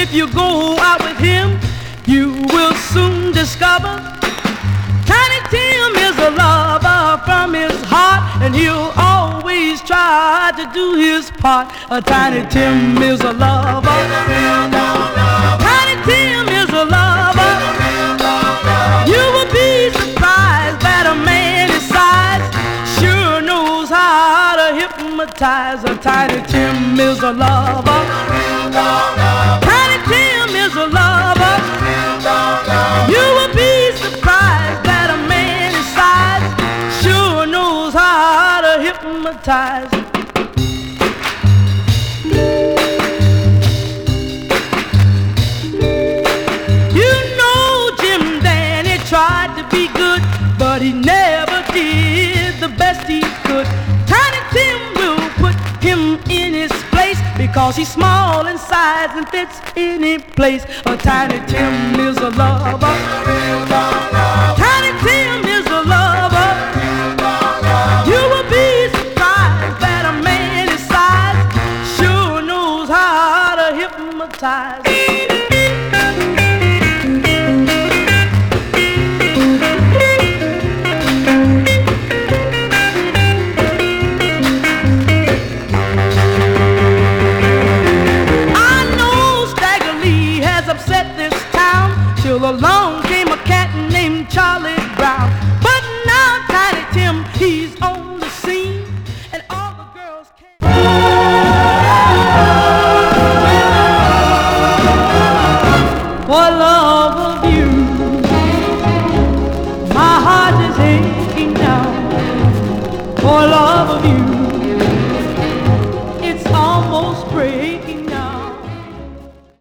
if you go out with him, you will soon discover Tiny Tim is a lover from his heart, and he'll always try to do his part. Tiny Tim is a lover. Tiny Tim is a lover. You will be surprised that a man his size sure knows how to hypnotize. Tiny Tim is a lover. Tiny Tim is a lover. You will be surprised that a man his size sure knows how to hypnotize. You know Jim Danny tried to be good, but he never did the best he could. Tiny Tim will put him in his place because he's small in size and fits any place. Tiny Tim is a lover. Tiny Tim is a lover. You will be surprised that a man his size sure knows how to hypnotize. Upset this town till along came a cat named Charlie Brown. But now Tiny Tim, he's on the scene, and all the girls came. For love of you, my heart is aching now. For love of you, it's almost breaking.